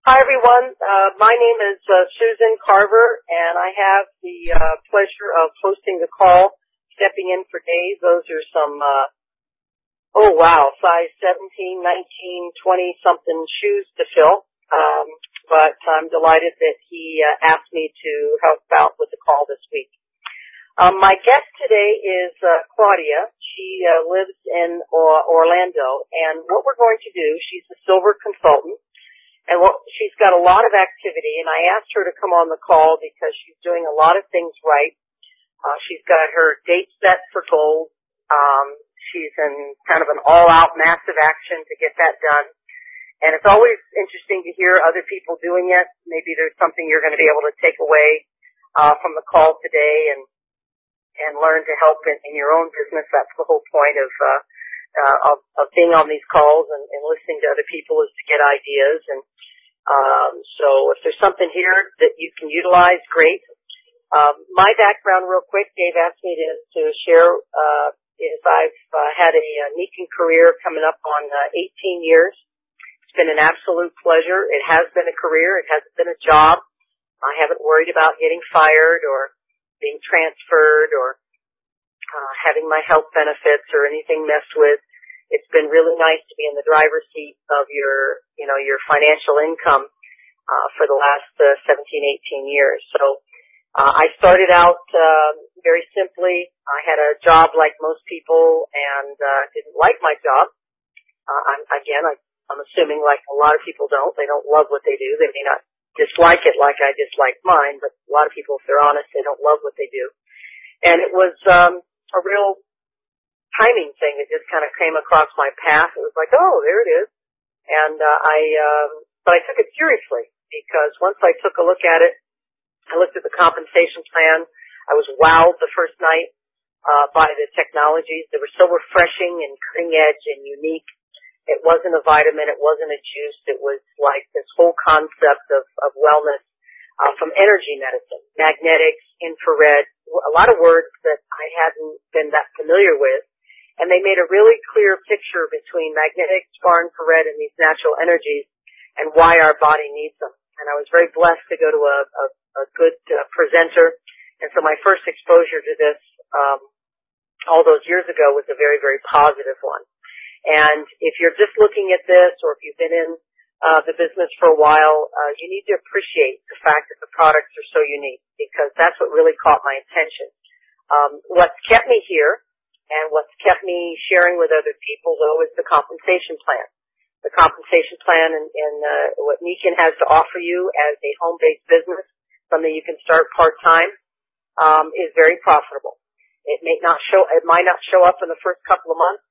Hi, everyone. My name is Susan Carver, and I have the pleasure of hosting the call, stepping in for Dave. Those are some, size 17, 19, 20-something shoes to fill. But I'm delighted that he asked me to help out with the call this week. My guest today is Claudia. She lives in Orlando, and what we're going to do, she's a silver consultant. And she's got a lot of activity, and I asked her to come on the call because she's doing a lot of things right. She's got her date set for gold. She's in kind of an all-out massive action to get that done. And it's always interesting to hear other people doing it. Maybe there's something you're going to be able to take away from the call today and learn to help in your own business. That's the whole point of being on these calls and listening to other people, is to get ideas. And so if there's something here that you can utilize, great. My background real quick, Dave asked me to share, is I've had a Nikken career coming up on 18 years. It's been an absolute pleasure. It has been a career. It hasn't been a job. I haven't worried about getting fired or being transferred or having my health benefits or anything messed with. It's been really nice to be in the driver's seat of your financial income for the last 17, 18 years. So I started out very simply. I had a job like most people and didn't like my job. I'm assuming like a lot of people don't. They don't love what they do. They may not dislike it like I dislike mine, but a lot of people, if they're honest, they don't love what they do. And it was a real timing thing. It just kind of came across my path. It was like, oh, there it is. And but I took it seriously because once I took a look at it, I looked at the compensation plan. I was wowed the first night by the technologies. They were so refreshing and cutting edge and unique. It wasn't a vitamin. It wasn't a juice. It was like this whole concept of wellness from energy medicine, magnetics, infrared, a lot of words that I hadn't been that familiar with. And they made a really clear picture between magnetics, far infrared, and these natural energies and why our body needs them. And I was very blessed to go to a good presenter. And so my first exposure to this all those years ago was a very, very positive one. And if you're just looking at this, or if you've been in the business for a while, you need to appreciate the fact that the products are so unique, because that's what really caught my attention. What's kept me here and what's kept me sharing with other people, though, is the compensation plan. The compensation plan and what Nikken has to offer you as a home-based business, something you can start part-time, is very profitable. It might not show up in the first couple of months.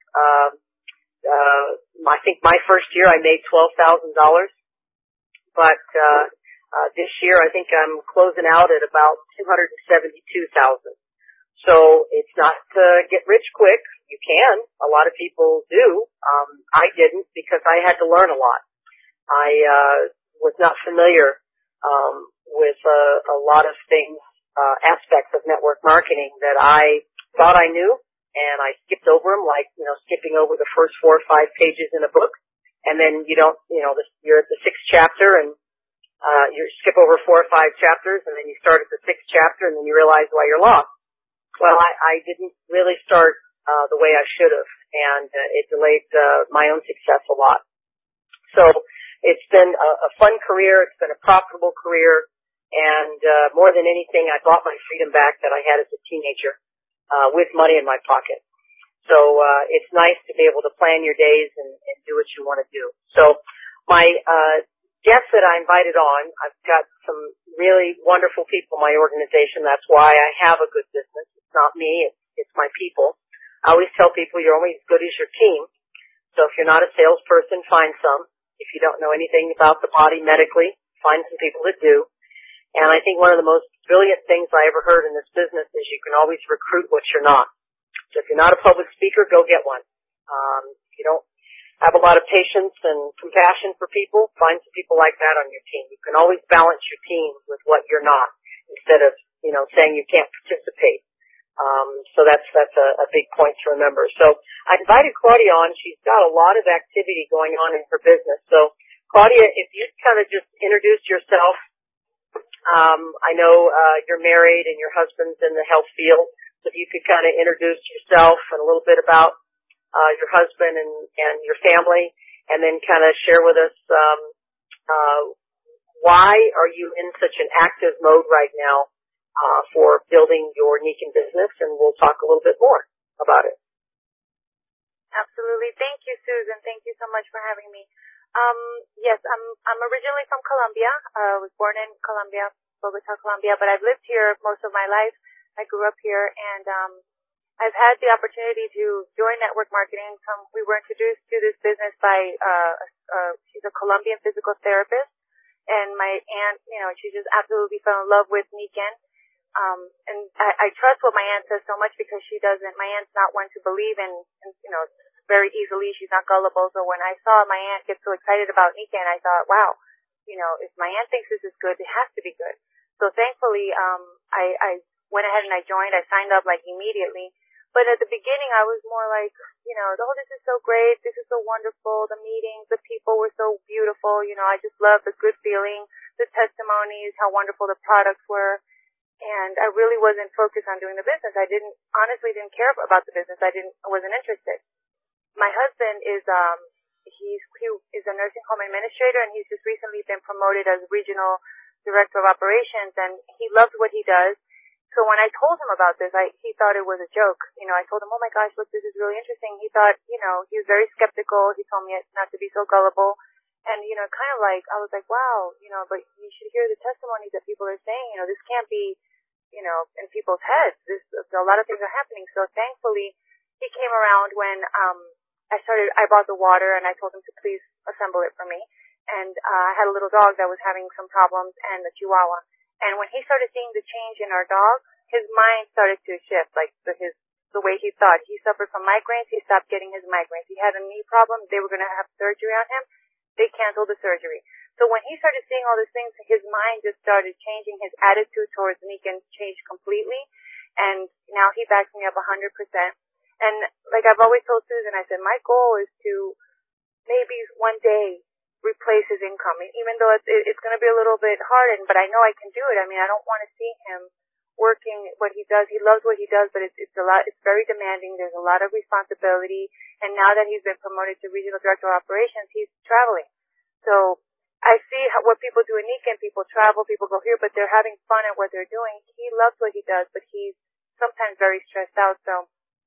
I think my first year I made $12,000, but this year I think I'm closing out at about $272,000. So it's not to get rich quick. You can. A lot of people do. I didn't, because I had to learn a lot. I was not familiar with a lot of things, aspects of network marketing that I thought I knew, and I skipped over them, like, skipping over the first 4 or 5 pages in a book, and then you're at the 6th chapter, and you skip over 4 or 5 chapters, and then you start at the 6th chapter, and then you realize why you're lost. Well, I didn't really start the way I should have, and it delayed my own success a lot. So it's been a fun career. It's been a profitable career, and more than anything, I bought my freedom back that I had as a teenager with money in my pocket. So it's nice to be able to plan your days and do what you want to do. So my guests that I invited on, I've got some really wonderful people in my organization. That's why I have a good business. It's not me. It's my people. I always tell people you're only as good as your team. So if you're not a salesperson, find some. If you don't know anything about the body medically, find some people that do. And I think one of the most brilliant things I ever heard in this business is you can always recruit what you're not. So if you're not a public speaker, go get one. If you don't have a lot of patience and compassion for people, find some people like that on your team. You can always balance your team with what you're not, instead of, saying you can't participate. So that's a big point to remember. So I invited Claudia on. She's got a lot of activity going on in her business. So Claudia, if you kind of just introduce yourself. I know you're married and your husband's in the health field. So if you could kind of introduce yourself and a little bit about your husband and your family, and then kind of share with us why are you in such an active mode right now for building your Nikken business, and we'll talk a little bit more about it. Absolutely. Thank you, Susan. Thank you so much for having me. Yes, I'm originally from Colombia. I was born in Colombia, Bogota, Colombia, but I've lived here most of my life. I grew up here, and I've had the opportunity to join network marketing. We were introduced to this business by she's a Colombian physical therapist, and my aunt, she just absolutely fell in love with Nikken. And I trust what my aunt says so much because my aunt's not one to believe in very easily. She's not gullible. So when I saw my aunt get so excited about Nikken, I thought, wow, if my aunt thinks this is good, it has to be good. So thankfully, I went ahead and I joined. I signed up like immediately. But at the beginning, I was more like, oh, this is so great. This is so wonderful. The meetings, the people were so beautiful. I just loved the good feeling, the testimonies, how wonderful the products were. And I really wasn't focused on doing the business. I honestly didn't care about the business. I wasn't interested. My husband is he is a nursing home administrator, and he's just recently been promoted as regional director of operations, and he loves what he does. So when I told him about this, he thought it was a joke. I told him, oh my gosh, look, this is really interesting. He thought, he was very skeptical. He told me not to be so gullible. And, kind of like, I was like, wow, but you should hear the testimonies that people are saying. This can't be, in people's heads. A lot of things are happening. So thankfully, he came around when, I bought the water, and I told him to please assemble it for me. And I had a little dog that was having some problems, and a Chihuahua. And when he started seeing the change in our dog, his mind started to shift, like the way he thought. He suffered from migraines. He stopped getting his migraines. He had a knee problem. They were going to have surgery on him. They canceled the surgery. So when he started seeing all these things, his mind just started changing. His attitude towards Nikken changed completely. And now he backs me up 100%. And like I've always told Susan, I said, my goal is to maybe one day replace his income, even though it's going to be a little bit hard, but I know I can do it. I mean, I don't want to see him working what he does. He loves what he does, but it's a lot. It's very demanding. There's a lot of responsibility, and now that he's been promoted to regional director of operations, he's traveling. So I see what people do in Nikken. People travel, people go here, but they're having fun at what they're doing. He loves what he does, but he's sometimes very stressed out. So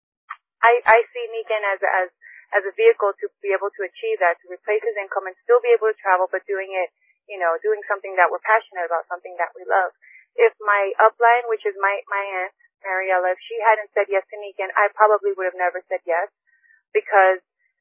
I see Nikken as a vehicle to be able to achieve that, to replace his income and still be able to travel, but doing it, doing something that we're passionate about, something that we love. If my upline, which is my aunt, Mariella, if she hadn't said yes to Nikken, I probably would have never said yes because,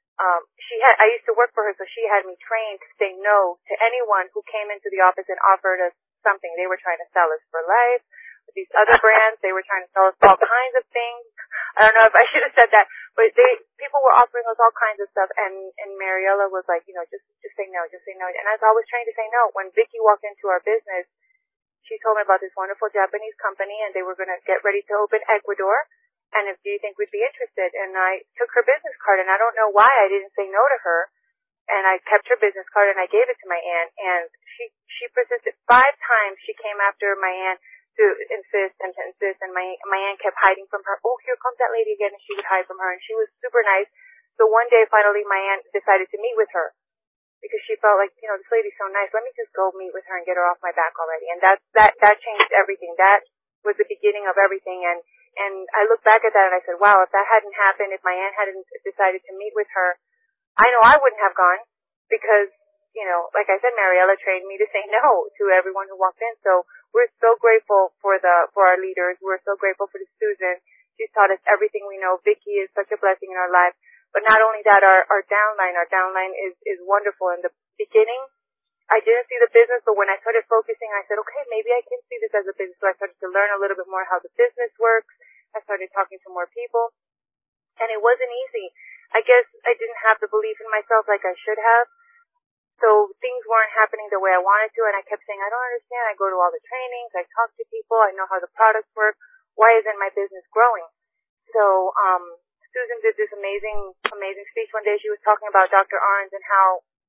I used to work for her, so she had me trained to say no to anyone who came into the office and offered us something. They were trying to sell us for life. These other brands, they were trying to sell us all kinds of things. I don't know if I should have said that, but people were offering us all kinds of stuff, and Mariella was like, just say no, just say no. And as I was trying to say no, when Vicky walked into our business, she told me about this wonderful Japanese company, and they were going to get ready to open Ecuador, and do you think we'd be interested? And I took her business card, and I don't know why I didn't say no to her, and I kept her business card, and I gave it to my aunt, and she persisted 5 times. She came after my aunt to insist, and my aunt kept hiding from her. Oh, here comes that lady again, and she would hide from her, and she was super nice. So one day, finally, my aunt decided to meet with her because she felt like, this lady's so nice. Let me just go meet with her and get her off my back already. And that changed everything. That was the beginning of everything. And I look back at that and I said, wow, if that hadn't happened, if my aunt hadn't decided to meet with her, I know I wouldn't have gone because, like I said, Mariella trained me to say no to everyone who walked in. So we're so grateful for our leaders. We're so grateful for Susan. She's taught us everything we know. Vicky is such a blessing in our life. But not only that, our downline is wonderful. In the beginning, I didn't see the business, but when I started focusing, I said, okay, maybe I can see this as a business. So I started to learn a little bit more how the business works. I started talking to more people. And it wasn't easy. I guess I didn't have the belief in myself like I should have. So things weren't happening the way I wanted to, and I kept saying, I don't understand. I go to all the trainings. I talk to people. I know how the products work. Why isn't my business growing? So Susan did this amazing speech one day. She was talking about Dr. Arns and how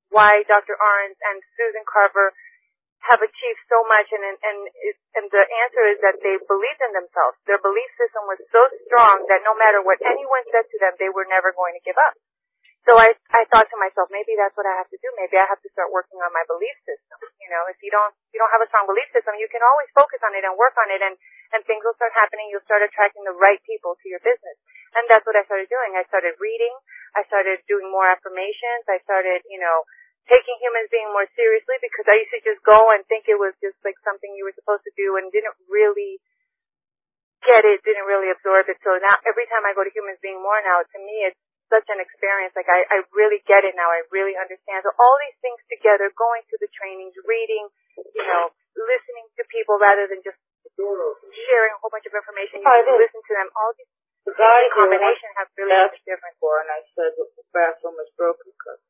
why Dr. Arns and Susan Carver have achieved so much, and the answer is that they believed in themselves. Their belief system was so strong that no matter what anyone said to them, they were never going to give up. So I thought to myself, maybe that's what I have to do. Maybe I have to start working on my belief system. You know, if you don't have a strong belief system, you can always focus on it and work on it, and things will start happening. You'll start attracting the right people to your business. And that's what I started doing. I started reading. I started doing more affirmations. I started, taking humans being more seriously, because I used to just go and think it was just like something you were supposed to do and didn't really get it, didn't really absorb it. So now every time I go to humans being more now, to me it's such an experience. Like I really get it now. I really understand. So all these things together, going to the trainings, reading, listening to people rather than just sharing a whole bunch of information. You can listen to them. All these in combination have really made a difference. And I said the bathroom is broken.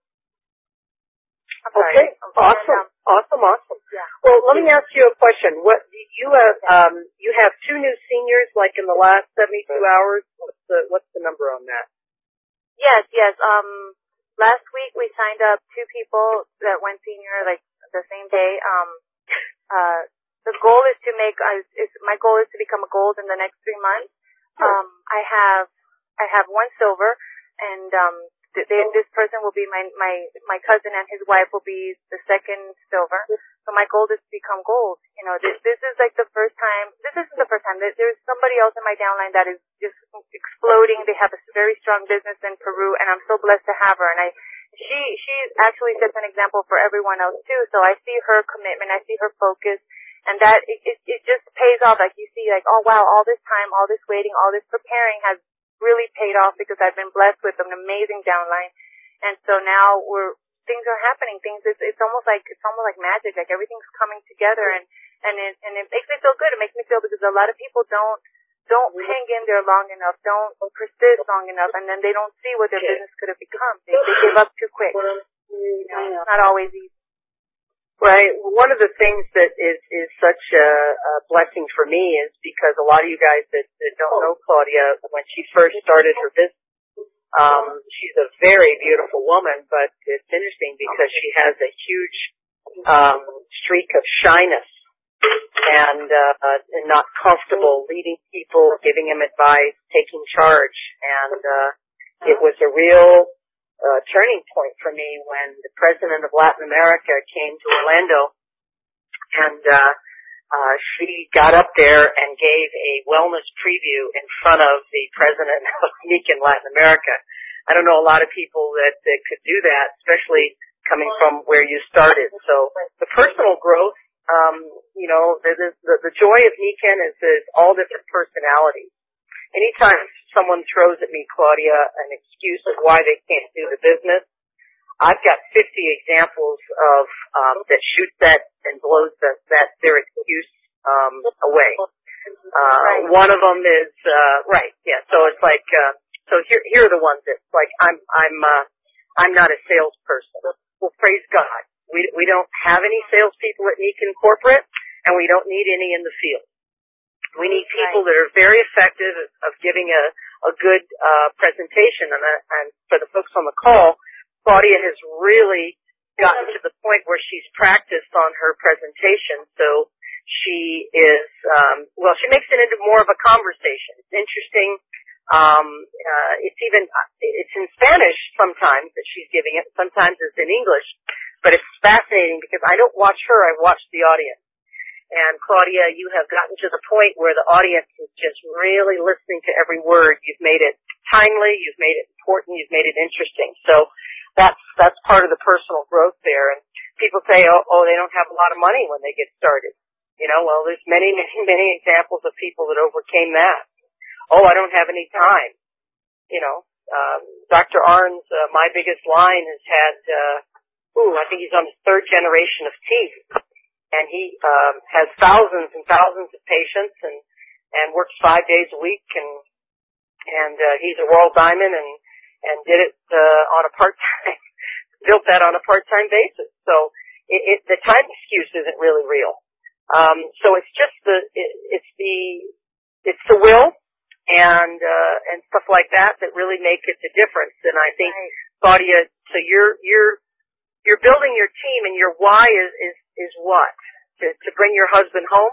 Okay, awesome. Yeah. Well, let me ask you a question. What you have two new seniors like in the last 72 hours? What's the number on that? Yes. Last week we signed up 2 people that went senior like the same day. The goal is to my goal is to become a gold in the next 3 months. I have 1 silver, and this person will be my cousin, and his wife will be the 2nd silver. So my goal is to become gold. This is like the first time. This isn't the first time. There's somebody else in my downline that is just exploding. They have a very strong business in Peru, and I'm so blessed to have her. And she actually sets an example for everyone else too. So I see her commitment. I see her focus. And that it just pays off. Like you see, like, oh wow, all this time, all this waiting, all this preparing has really paid off, because I've been blessed with an amazing downline. And so now things are happening. It's almost like magic. Like everything's coming together, and it makes me feel good. It makes me feel, because a lot of people don't hang in there long enough, don't persist long enough, and then they don't see what their business could have become. They give up too quick. It's not always easy. Right. One of the things that is such a blessing for me is because a lot of you guys that don't know Claudia, when she first started her business, she's a very beautiful woman, but it's interesting because she has a huge streak of shyness and not comfortable leading people, giving them advice, taking charge. And it was a real turning point for me when the president of Latin America came to Orlando, and she got up there and gave a wellness preview in front of the president of Nikken Latin America. I don't know a lot of people that could do that, especially coming from where you started. So the personal growth, the joy of Nikken is all different personalities. Anytime someone throws at me, Claudia, an excuse of why they can't do the business, I've got 50 examples of that shoots that and blows their excuse away. One of them is right, yeah. So it's like so here are the ones that like I'm not a salesperson. Well, praise God, we don't have any salespeople at Nikken Corporate, and we don't need any in the field. We need people that are very effective of giving a good presentation. And for the folks on the call, Claudia has really gotten to the point where she's practiced on her presentation. So she is, she makes it into more of a conversation. It's interesting. It's in Spanish sometimes that she's giving it. Sometimes it's in English. But it's fascinating because I don't watch her, I watch the audience. And Claudia, you have gotten to the point where the audience is just really listening to every word. You've made it timely, you've made it important, you've made it interesting. So that's part of the personal growth there. And people say, oh, they don't have a lot of money when they get started. Well, there's many examples of people that overcame that. Oh, I don't have any time. Dr. Arns, my biggest line has had, I think he's on his 3rd generation of teeth. And he has thousands and thousands of patients and works 5 days a week, and he's a World Diamond and did it on a part-time built that on a part-time basis. So the time excuse isn't really real. So it's just it's the will and stuff like that really make it the difference. And I think, Claudia, so you're you're building your team, and your why is what? To bring your husband home?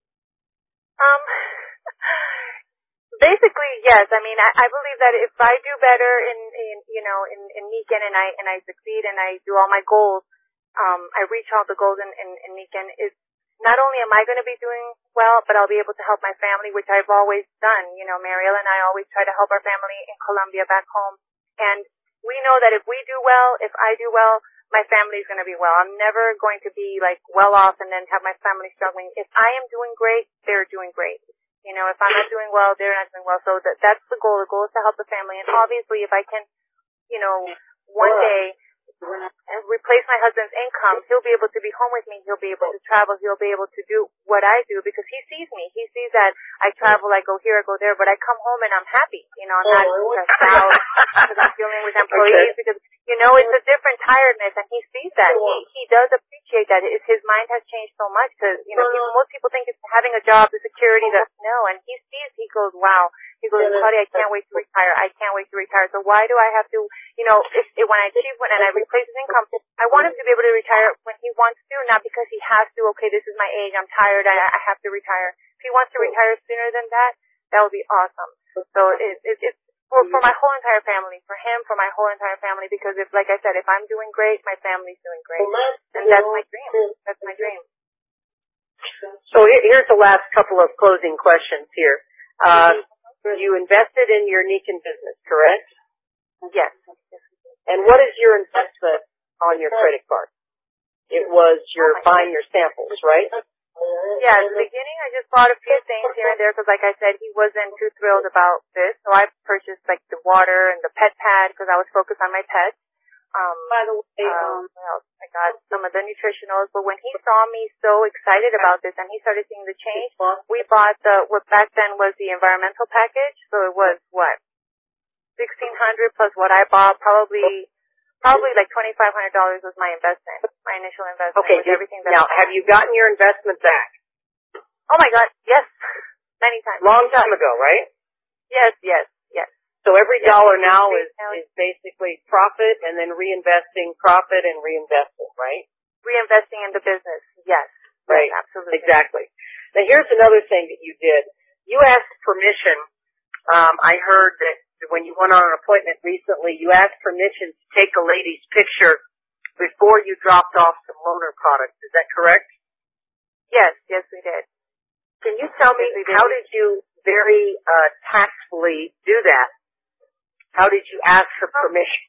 Basically, yes. I mean, I believe that if I do better in Nikken and I succeed and I do all my goals, I reach all the goals in Nikken, it's not only am I going to be doing well, but I'll be able to help my family, which I've always done. You know, Mariela and I always try to help our family in Colombia back home. And we know that if we do well, if I do well, my family's going to be well. I'm never going to be like well off and then have my family struggling. If I am doing great, they're doing great. You know, if I'm not doing well, they're not doing well. So that's the goal. The goal is to help the family. And obviously, if I can, you know, one day replace my husband's income, he'll be able to be home with me. He'll be able to travel. He'll be able to do what I do because he sees me. He sees that I travel, I go here, I go there, but I come home and I'm happy. You know, I'm not stressed out because I'm dealing with employees because, you know, it's a different tiredness and he sees that. He does appreciate that. His mind has changed so much because, you know, most people think it's having a job, the security, no, and he sees, he goes, wow. He goes, Claudia, I can't wait to retire. I can't wait to retire. So why do I have to, you know, when I achieve and I replace his income, I want him to be able to retire when he wants to, not because he has to, okay, this is my age, I'm tired, I have to retire. If he wants to retire sooner than that, that would be awesome. So it's for my whole entire family, for him, for my whole entire family, because if, like I said, if I'm doing great, my family's doing great. And that's my dream. That's my dream. So here's the last couple of closing questions here. You invested in your Nikken business, correct? Yes. And what is your investment on your credit card? It was your buying your samples, right? Yeah, at the beginning I just bought a few things here and there because, like I said, he wasn't too thrilled about this. So I purchased like the water and the pet pad because I was focused on my pets. By the way, what else? I got some of the nutritionals, but when he saw me so excited about this and he started seeing the change, we bought what back then was the environmental package. So it was what? $1,600 plus what I bought, probably like $2,500 was my investment, my initial investment. Okay, with everything that now have you gotten your investment back? Oh my God, yes, many times. Long time ago, right? Yes. So every dollar now is basically profit and then reinvesting profit and reinvesting, right? Reinvesting in the business, yes. Right, yes, absolutely. Exactly. Now here's another thing that you did. You asked permission. I heard that when you went on an appointment recently, you asked permission to take a lady's picture before you dropped off some loaner products. Is that correct? Yes, we did. Can you tell me how did you very tactfully do that? How did you ask her permission?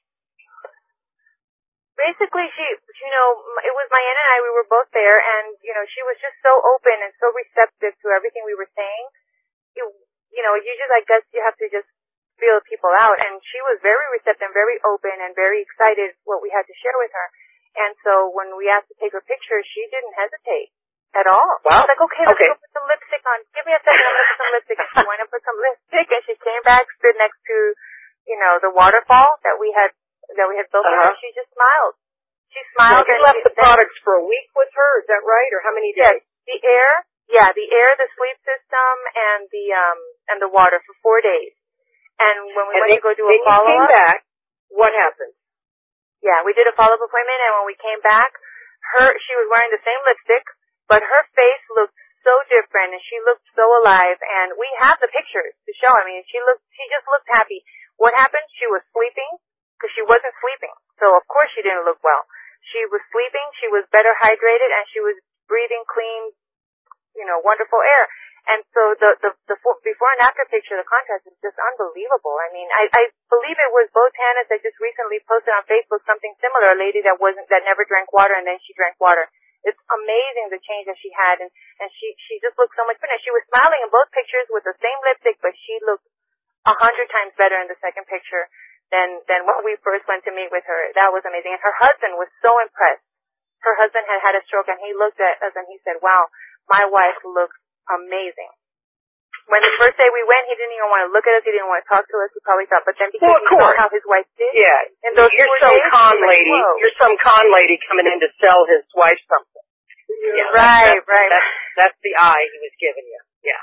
Basically, it was my aunt and I, we were both there, and, you know, she was just so open and so receptive to everything we were saying. Usually, I guess you have to just feel people out, and she was very receptive and very open and very excited what we had to share with her. And so when we asked to take her picture, she didn't hesitate at all. Wow. She was like, okay, let's go put some lipstick on. Give me a second, I'm going to put some lipstick. And she went and put some lipstick, and she came back, stood next to, you know, the waterfall that we had built her, and she just smiled. She smiled. Now, you left the products for a week with her, is that right? Or how many days? Yes, the air, the sleep system, and the water for 4 days. And when we went to go do a follow-up. When you came back, what happened? Yeah, we did a follow-up appointment, and when we came back, she was wearing the same lipstick, but her face looked so different, and she looked so alive, and we have the pictures to show. I mean, she just looked happy. What happened? She was sleeping, because she wasn't sleeping. So, of course, she didn't look well. She was sleeping, she was better hydrated, and she was breathing clean, you know, wonderful air. And so the before and after picture, the contrast is just unbelievable. I mean, I believe it was Botanis that just recently posted on Facebook something similar, a lady that never drank water and then she drank water. It's amazing the change that she had, and she just looked so much better. She was smiling in both pictures with the same lipstick, but she looked 100 times better in the second picture than when we first went to meet with her. That was amazing. And her husband was so impressed. Her husband had had a stroke, and he looked at us and he said, wow, my wife looks amazing. When the first day we went, he didn't even want to look at us. He didn't want to talk to us. He probably thought, but then because he saw how his wife did. Yeah. And those you're some days, con lady. Whoa. You're some con lady coming in to sell his wife something. Yeah, right. That's the eye he was giving you. Yeah.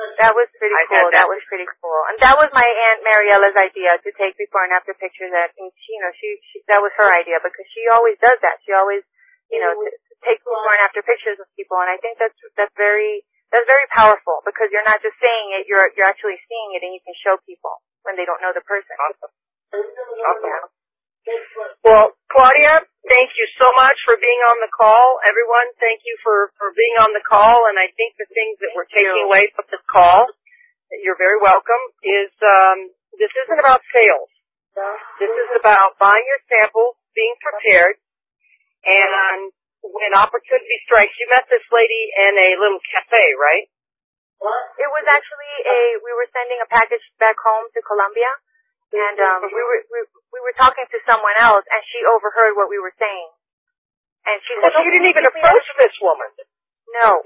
That was pretty I cool. had that. That was pretty cool. And that was my Aunt Mariella's idea, to take before and after pictures. That was her idea, because she always does that. She always, takes before and after pictures of people. And I think that's very powerful, because you're not just saying it, you're actually seeing it, and you can show people when they don't know the person. Awesome. Yeah. Well, Claudia, thank you so much for being on the call. Everyone, thank you for being on the call. And I think the things that we're taking away from this call, you're very welcome, is this isn't about sales. This is about buying your samples, being prepared, and when opportunity strikes. You met this lady in a little cafe, right? It was actually we were sending a package back home to Colombia, and we were talking to someone else, and she overheard what we were saying. And she said, she didn't even approach this woman. No.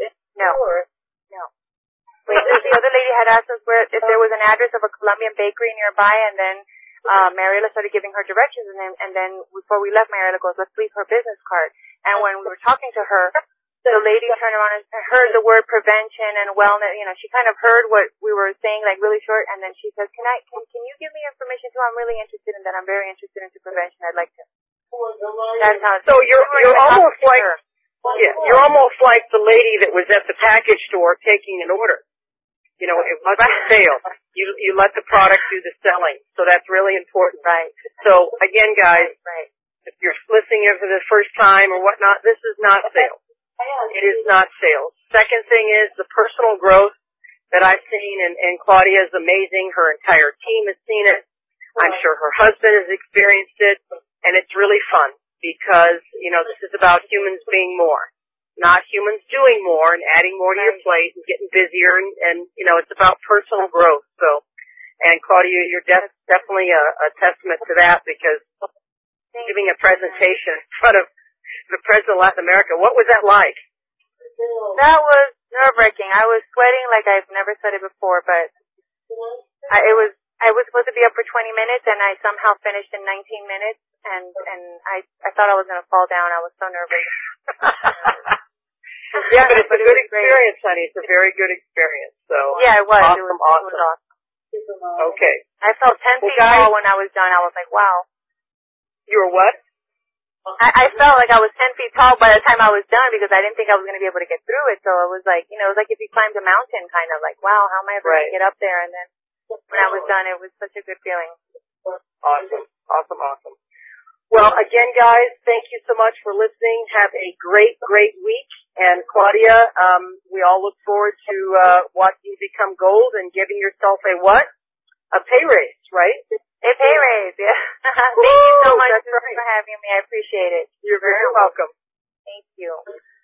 Wait, the other lady had asked us if there was an address of a Colombian bakery nearby, and then Mariela started giving her directions, and then before we left, Mariela goes, "Let's leave her business card." And when we were talking to her, the lady turned around and heard the word prevention and wellness. She kind of heard what we were saying, like really short, and then she says, "Can you give me information too? I'm really interested in that. I'm very interested into prevention. I'd like to." That's how. So you're almost like you're almost like the lady that was at the package store taking an order. It wasn't a sale. You let the product do the selling. So that's really important. Right. So again, guys, right. If you're listening in for the first time or whatnot, this is not sales. It is not sales. Second thing is the personal growth that I've seen, and Claudia is amazing. Her entire team has seen it. I'm sure her husband has experienced it, and it's really fun because, this is about humans being more, not humans doing more and adding more to your plate and getting busier, and it's about personal growth. So, and Claudia, you're definitely a testament to that, because giving a presentation in front of the President of Latin America, what was that like? That was nerve-wracking. I was sweating like I've never sweated before, but I was supposed to be up for 20 minutes, and I somehow finished in 19 minutes, and I thought I was going to fall down. I was so nervous. Yeah, but it's a good experience, honey. It's a very good experience. So yeah, it was. Awesome, It was awesome. awesome. Okay. I felt 10 feet tall when I was done. I was like, wow. You were what? I felt like I was 10 feet tall by the time I was done, because I didn't think I was going to be able to get through it. So it was like, it was like if you climbed a mountain, kind of like, wow, how am I ever going to get up there? And then when I was done, it was such a good feeling. Awesome. Well, again, guys, thank you so much for listening. Have a great week. And Claudia, we all look forward to watching you become gold and giving yourself a what? A pay raise, right? A pay raise, yeah. Thank you so much for having me. I appreciate it. You're very welcome. Thank you.